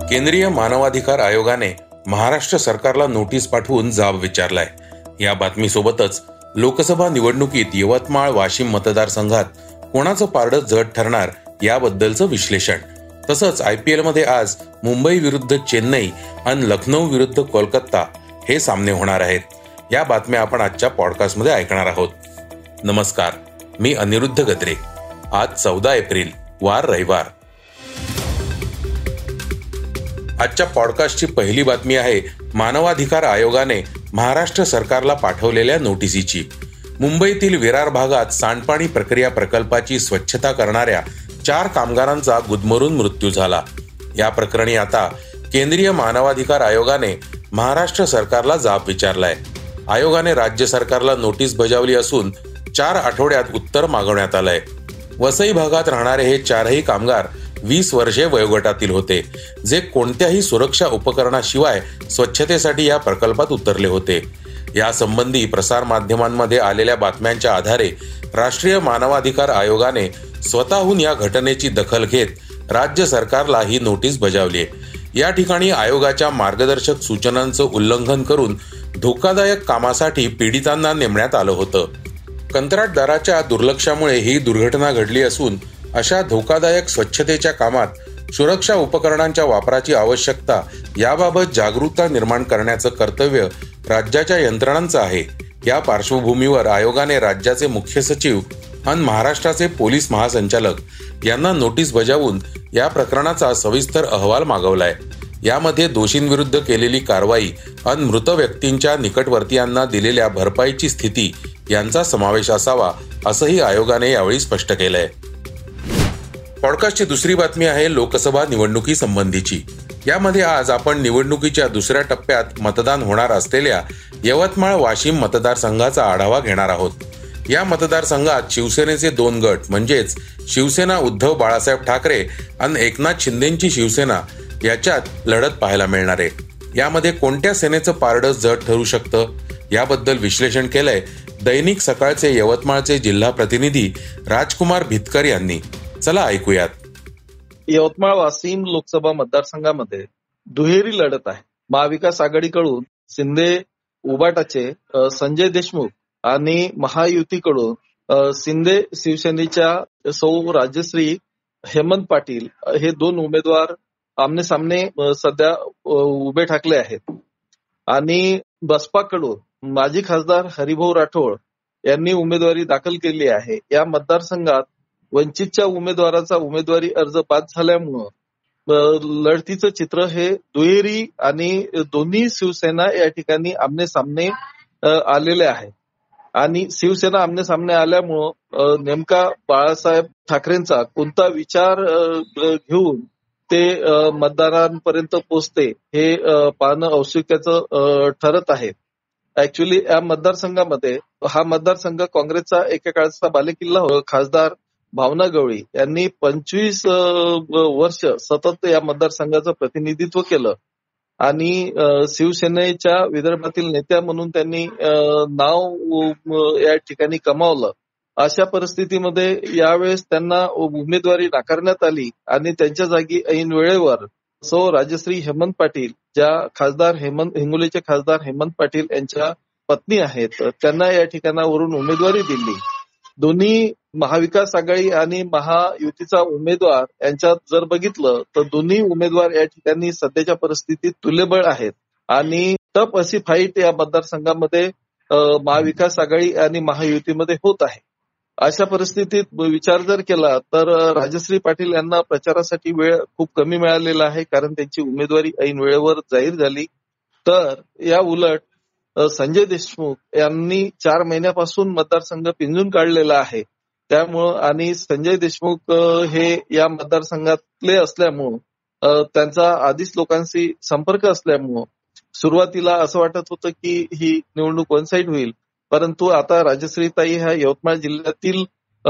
केंद्रीय मानवाधिकार आयोगाने महाराष्ट्र सरकारला नोटीस पाठवून जाब विचारलाय. या बातमीसोबतच लोकसभा निवडणुकीत यवतमाळ वाशिम मतदारसंघात कोणाचं पारडं जड ठरणार याबद्दलचं विश्लेषण, तसंच IPL मध्ये आज मुंबई विरुद्ध चेन्नई आणि लखनौ विरुद्ध कोलकाता हे सामने होणार आहेत. या बातम्या आपण आजच्या पॉडकास्टमध्ये ऐकणार आहोत. नमस्कार, मी अनिरुद्ध गद्रे. आज 14 एप्रिल वार रविवार. आजच्या पॉडकास्टची पहिली बातमी आहे मानवाधिकार आयोगाने महाराष्ट्र सरकारला पाठवलेल्या नोटिसीची. मुंबईतील विरार भागात सांडपाणी प्रक्रिया प्रकल्पाची स्वच्छता करणाऱ्या 4 कामगारांचा गुदमरून मृत्यू झाला. या प्रकरणी आता केंद्रीय मानवाधिकार आयोगाने महाराष्ट्र सरकारला जाब विचारलाय. आयोगाने राज्य सरकारला नोटीस बजावली असून 4 आठवड्यात उत्तर मागवण्यात आलंय. वसई भागात राहणारे हे 4ही कामगार 20 वर्षे वयोगटातील होते, जे कोणत्याही सुरक्षा उपकरणाशिवाय स्वच्छतेसाठी या प्रकल्पात उतरले होते. यासंबंधी प्रसार माध्यमांमध्ये आलेल्या बातम्यांच्या आधारे राष्ट्रीय मानवाधिकार आयोगाने स्वतःहून या घटनेची दखल घेत राज्य सरकारला ही नोटीस बजावली आहे. या ठिकाणी आयोगाच्या मार्गदर्शक सूचनांचं उल्लंघन करून धोकादायक कामासाठी पीडितांना नेमण्यात आलं होतं. कंत्राटदाराच्या दुर्लक्षामुळे ही दुर्घटना घडली असून अशा धोकादायक स्वच्छतेच्या कामात सुरक्षा उपकरणांच्या वापराची आवश्यकता याबाबत जागरूकता निर्माण करण्याचं कर्तव्य राज्याच्या यंत्रणांचं आहे. या पार्श्वभूमीवर आयोगाने राज्याचे मुख्य सचिव आणि महाराष्ट्राचे पोलीस महासंचालक यांना नोटीस बजावून या प्रकरणाचा सविस्तर अहवाल मागवलाय. यामध्ये दोषींविरुद्ध केलेली कारवाई आणि मृत व्यक्तींच्या निकटवर्तीयांना दिलेल्या भरपाईची स्थिती यांचा समावेश असावा, असंही आयोगाने यावेळी स्पष्ट केलंय. पॉडकास्टची दुसरी बातमी आहे लोकसभा निवडणुकी संबंधीची. यामध्ये आज आपण निवडणुकीच्या दुसऱ्या टप्प्यात मतदान होणार असलेल्या यवतमाळ वाशिम मतदारसंघाचा आढावा घेणार आहोत. या मतदारसंघात शिवसेनेचे 2 गट म्हणजेच शिवसेना उद्धव बाळासाहेब ठाकरे आणि एकनाथ शिंदेची शिवसेना याच्यात लढत पाहायला मिळणार आहे. यामध्ये कोणत्या सेनेचं पारडं जड ठरू शकतं याबद्दल विश्लेषण केलंय दैनिक सकाळचे यवतमाळचे जिल्हा प्रतिनिधी राजकुमार भितकर यांनी. चला ऐकूयात. यवतमाळ वाशिम लोकसभा मतदारसंघामध्ये दुहेरी लढत आहे. महाविकास आघाडीकडून शिंदे उबाटाचे संजय देशमुख आणि महायुतीकडून शिंदे शिवसेनेच्या सौ राजश्री हेमंत पाटील हे 2 उमेदवार आमने सामने सध्या उभे ठाकले आहेत. आणि बसपाकडून माजी खासदार हरिभाऊ राठोड यांनी उमेदवारी दाखल केली आहे. या मतदारसंघात वंचितच्या उमेदवाराचा उमेदवारी अर्ज बाद झाल्यामुळं लढतीचं चित्र हे दुहेरी आणि दोन्ही शिवसेना या ठिकाणी आमने सामने आलेले आहे. आणि शिवसेना आमने सामने आल्यामुळं नेमका बाळासाहेब ठाकरेंचा कोणता विचार घेऊन ते मतदारांपर्यंत पोहोचते हे पाहणं औत्सुक्याचं ठरत आहे. ऍक्च्युली या मतदारसंघामध्ये हा मतदारसंघ काँग्रेसचा एका काळचा बालेकिल्ला खासदार भावना गवळी यांनी 25 वर्ष सतत या मतदारसंघाचं प्रतिनिधित्व केलं आणि शिवसेनेच्या विदर्भातील नेत्या म्हणून त्यांनी नाव या ठिकाणी कमावलं. अशा परिस्थितीमध्ये यावेळेस त्यांना उमेदवारी नाकारण्यात आली आणि त्यांच्या जागी ऐन वेळेवर सौ राजश्री हेमंत पाटील, ज्या हिंगोलीचे खासदार हेमंत पाटील यांच्या पत्नी आहेत, त्यांना या ठिकाणावरून उमेदवारी दिली. दोन्ही महाविकास आघाडी आणि महायुतीचा उमेदवार यांच्यात जर बघितलं तर दोन्ही उमेदवार या ठिकाणी सध्याच्या परिस्थितीत तुल्यबळ आहेत आणि टफ अशी फाईट या मतदारसंघामध्ये महाविकास आघाडी आणि महायुतीमध्ये होत आहे. अशा परिस्थितीत विचार जर केला तर राजश्री पाटील यांना प्रचारासाठी वेळ खूप कमी मिळालेला आहे, कारण त्यांची उमेदवारी ऐन वेळेवर जाहीर झाली. तर या उलट संजय देशमुख यांनी 4 महिन्यापासून मतदारसंघ पिंजून काढलेला आहे. त्यामुळं आणि संजय देशमुख हे या मतदारसंघातले असल्यामुळं त्यांचा आधीच लोकांशी संपर्क असल्यामुळं सुरुवातीला असं वाटत होतं की ही निवडणूक वन साईड होईल. परंतु आता राजश्रीताई ह्या यवतमाळ जिल्ह्यातील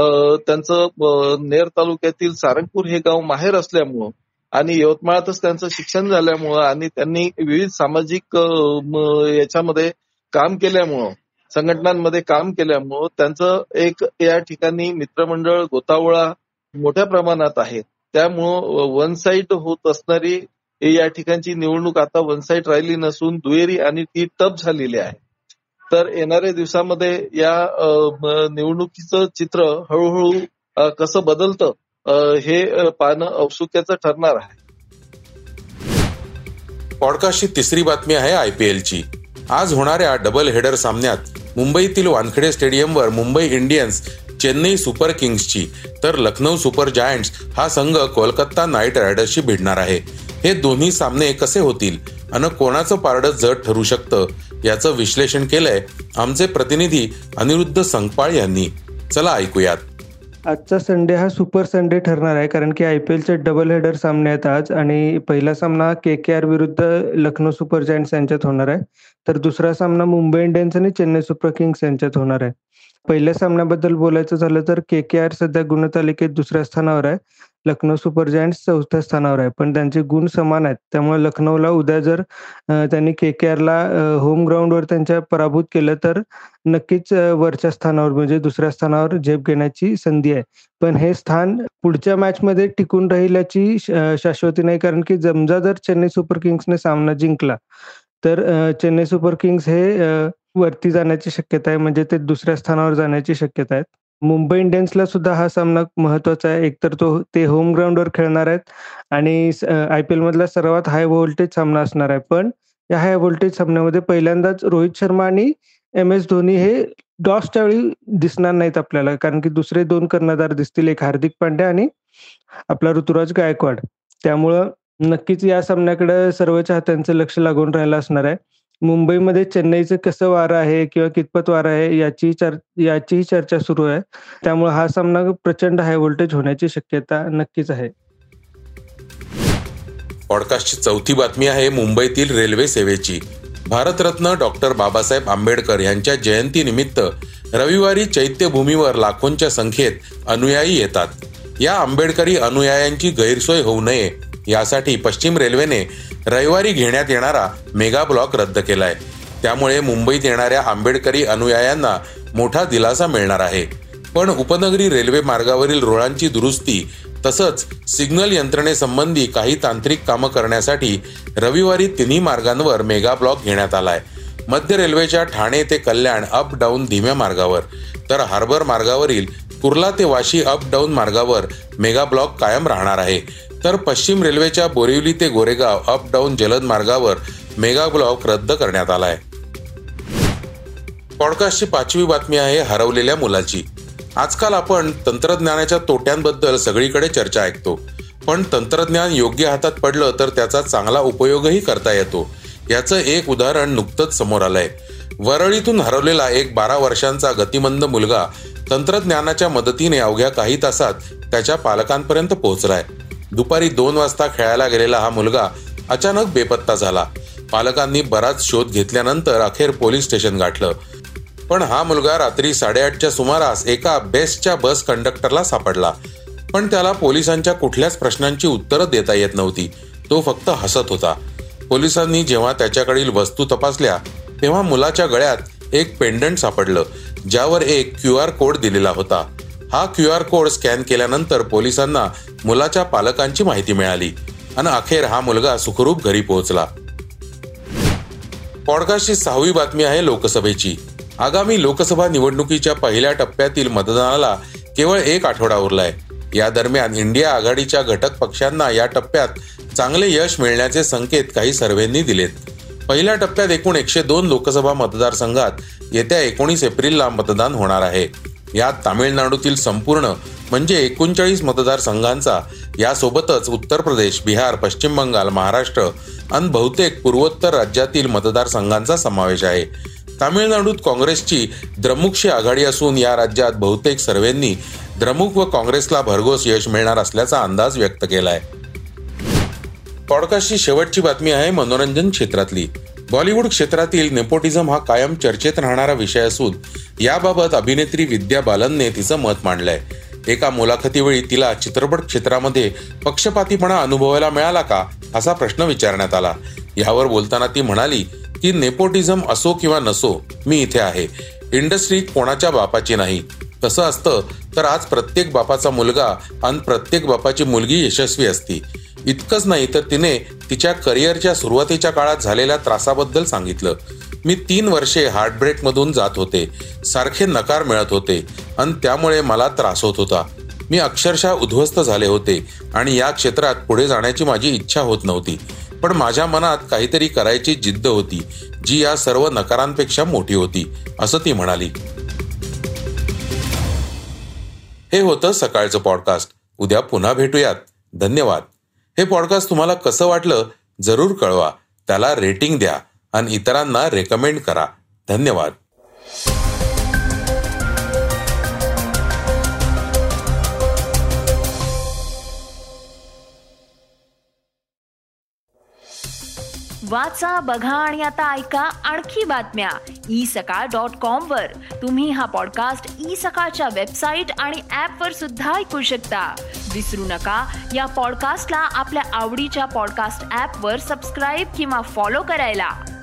त्यांचं नेर तालुक्यातील सारंगपूर हे गाव माहेर असल्यामुळं आणि यवतमाळातच त्यांचं शिक्षण झाल्यामुळं आणि त्यांनी विविध सामाजिक याच्यामध्ये काम केल्यामुळं, संघटनांमध्ये काम केल्यामुळं त्यांचं एक या ठिकाणी मित्रमंडळ गोतावळा मोठ्या प्रमाणात आहे. त्यामुळं वन साईड होत असणारी या ठिकाणची निवडणूक आता वन साईड राहिली नसून दुहेरी आणि ती टप झालेली आहे. तर येणाऱ्या दिवसामध्ये या निवडणुकीचं चित्र हळूहळू कसं बदलतं हे पाहणं औत्सुक्याचं ठरणार आहे. पॉडकास्टची तिसरी बातमी आहे IPLची. आज होणाऱ्या डबल हेडर सामन्यात मुंबईतील वानखेडे स्टेडियमवर मुंबई इंडियन्स चेन्नई सुपर किंग्सची तर लखनौ सुपर जायंट्स हा संघ कोलकाता नाईट रायडर्सशी भिडणार आहे. हे दोन्ही सामने कसे होतील आणि कोणाचं पारडं जड ठरू शकतं याचं विश्लेषण केलंय आमचे प्रतिनिधी अनिरुद्ध संकपाळ यांनी. चला ऐकूयात. आजचा संडे हा सुपर संडे ठरणार आहे, कारण की IPLचे डबल हेडर सामने आहेत आज. आणि पहिला सामना KKR विरुद्ध लखनौ सुपर जायंट्स यांच्यात होणार आहे, तर दुसरा सामना मुंबई इंडियन्स आणि चेन्नई सुपर किंग्स यांच्यात होणार आहे. पहिल्या सामन्याबद्दल बोलायचं झालं तर KKR सध्या गुणतालिकेत दुसऱ्या स्थानावर आहे, लखनौ सुपर जायंट्स चौथ्या स्थानावर आहे, पण त्यांचे गुण समान आहेत. त्यामुळे लखनौला उद्या जर त्यांनी KKRला होम ग्राउंडवर त्यांच्या पराभूत केलं तर नक्कीच वरच्या स्थानावर म्हणजे दुसऱ्या स्थानावर झेप घेण्याची संधी आहे. पण हे स्थान पुढच्या मॅचमध्ये टिकून राहील याची शाश्वती नाही, कारण की समजा जर चेन्नई सुपर किंग्सने सामना जिंकला तर चेन्नई सुपर किंग्स हे वरती जाण्याची शक्यता आहे, म्हणजे ते दुसऱ्या स्थानावर जाण्याची शक्यता आहे. मुंबई इंडियन्सला सुद्धा हा सामना महत्त्वाचा आहे. एकतर ते होम ग्राउंडवर खेळणार आहेत आणि IPL मधला सर्वात हाय व्होल्टेज सामना असणार आहे. पण या हाय व्होल्टेज सामन्यामध्ये पहिल्यांदाच रोहित शर्मा आणि MS धोनी हे टॉसच्या वेळी दिसणार नाहीत आपल्याला, कारण की दुसरे 2 कर्णधार दिसतील, एक हार्दिक पांड्या आणि आपला ऋतुराज गायकवाड. त्यामुळं नक्कीच या सामन्याकडे सर्व चाहत्यांचं लक्ष लागून राहिलं असणार आहे. मुंबईमध्ये चेन्नईचं कसं वारं आहे किंवा कितपत वारं आहे याचीही चर्चा सुरू आहे. त्यामुळे हा सामना प्रचंड हाय व्होल्टेज होण्याची शक्यता नक्कीच आहे. पॉडकास्टची चौथी बातमी आहे मुंबईतील रेल्वे सेवेची. भारतरत्न डॉक्टर बाबासाहेब आंबेडकर यांच्या जयंतीनिमित्त रविवारी चैत्यभूमीवर लाखोंच्या संख्येत अनुयायी येतात. या आंबेडकरी अनुयायांची गैरसोय होऊ नये यासाठी पश्चिम रेल्वेने रविवारी घेण्यात येणारा मेगा ब्लॉक रद्द केलाय. त्यामुळे मुंबईत येणाऱ्या आंबेडकरी अनुयायांना मोठा दिलासा मिळणार आहे. पण उपनगरी रेल्वे मार्गावरील रुळांची दुरुस्ती तसंच सिग्नल यंत्रणेसंबंधी काही तांत्रिक कामं करण्यासाठी रविवारी तिन्ही मार्गांवर मेगा ब्लॉक घेण्यात आलाय. मध्य रेल्वेच्या ठाणे ते कल्याण अप डाऊन धीम्या मार्गावर तर हार्बर मार्गावरील कुर्ला ते वाशी अप डाऊन मार्गावर मेगा ब्लॉक कायम राहणार आहे. तर पश्चिम रेल्वेच्या बोरिवली ते गोरेगाव अप डाऊन जलद मार्गावर मेगा ब्लॉक रद्द करण्यात आलाय. पॉडकास्टची पाचवी बातमी आहे हरवलेल्या मुलाची. आजकाल आपण तंत्रज्ञानाच्या तोट्यांबद्दल सगळीकडे चर्चा ऐकतो, पण तंत्रज्ञान योग्य हातात पडलं तर त्याचा चांगला उपयोगही करता येतो. याचं एक उदाहरण नुकतंच समोर आलंय. वरळीतून हरवलेला एक 12 वर्षांचा गतिमंद मुलगा तंत्रज्ञानाच्या मदतीने अवघ्या काही तासात त्याच्या पालकांपर्यंत पोहोचलाय. दुपारी 2 वाजता खेळायला गेलेला हा मुलगा अचानक बेपत्ता झाला. पालकांनी बराच शोध घेतल्यानंतर अखेर पोलीस स्टेशन गाठलं. पण हा मुलगा रात्री 8:30च्या सुमारास एका बेस्टच्या बस कंडक्टरला सापडला. पण त्याला पोलिसांच्या कुठल्याच प्रश्नांची उत्तरं देता येत नव्हती. तो फक्त हसत होता. पोलिसांनी जेव्हा त्याच्याकडील वस्तू तपासल्या तेव्हा मुलाच्या गळ्यात एक पेंडंट सापडलं, ज्यावर एक QR कोड दिलेला होता. हा QR कोड स्कॅन केल्यानंतर पोलिसांना मुलाच्या पालकांची माहिती मिळाली आणि अखेर हा मुलगा सुखरूप घरी पोहोचला. पॉडकास्टची 6वी बातमी आहे लोकसभेची. आगामी लोकसभा निवडणुकीच्या पहिल्या टप्प्यातील मतदानाला केवळ 1 आठवडा उरलाय. या दरम्यान इंडिया आघाडीच्या घटक पक्षांना या टप्प्यात चांगले यश मिळण्याचे संकेत काही सर्व्हेंनी दिलेत. पहिल्या टप्प्यात एकूण 102 लोकसभा मतदारसंघात येत्या 19 एप्रिलला मतदान होणार आहे. यात तामिळनाडूतील संपूर्ण म्हणजे 39 मतदारसंघांचा, यासोबतच उत्तर प्रदेश, बिहार, पश्चिम बंगाल, महाराष्ट्र आणि बहुतेक पूर्वोत्तर राज्यातील मतदारसंघांचा समावेश आहे. तामिळनाडूत काँग्रेसची द्रमुकशी आघाडी असून या राज्यात बहुतेक सर्व्हेंनी द्रमुक व काँग्रेसला भरघोस यश मिळणार असल्याचा अंदाज व्यक्त केलाय. पॉडकास्टची शेवटची बातमी आहे मनोरंजन क्षेत्रातली. बॉलिवूड क्षेत्रातील नेपोटिझम हा कायम चर्चेत राहणारा विषय असून याबाबत अभिनेत्री विद्या बालनने तिचं मत मांडलंय. एका मुलाखतीवेळी तिला चित्रपट क्षेत्रामध्ये पक्षपातीपणा अनुभवायला मिळाला का असा प्रश्न विचारण्यात आला. यावर बोलताना ती म्हणाली की नेपोटिझम असो किंवा नसो, मी इथे आहे. इंडस्ट्री कोणाच्या बापाची नाही. तसं असतं तर आज प्रत्येक बापाचा मुलगा आणि प्रत्येक बापाची मुलगी यशस्वी असती. इतकंच नाही तर तिने तिच्या करिअरच्या सुरुवातीच्या काळात झालेल्या त्रासाबद्दल सांगितलं. मी 3 वर्षे हार्टब्रेक मधून जात होते. सारखे नकार मिळत होते आणि त्यामुळे मला त्रास होत होता. मी अक्षरशः उद्ध्वस्त झाले होते आणि या क्षेत्रात पुढे जाण्याची माझी इच्छा होत नव्हती. पण माझ्या मनात काहीतरी करायची जिद्द होती, जी या सर्व नकारांपेक्षा मोठी होती, असं ती म्हणाली. हे होतं सकाळचं पॉडकास्ट. उद्या पुन्हा भेटूयात. धन्यवाद. हे पॉडकास्ट तुम्हाला कसं वाटलं जरूर कळवा. त्याला रेटिंग द्या आणि इतरांना रेकमेंड करा. धन्यवाद. वाचा, बघा आणि आता ऐका आणखी बातम्या isakal.com वर. तुम्ही हा पॉडकास्ट isakal वेबसाईट आणि ऍप वर सुद्धा ऐकू शकता. विसरू नका या पॉडकास्टला आपल्या आवडीच्या पॉडकास्ट ऍप वर सबस्क्राईब किंवा फॉलो करायला.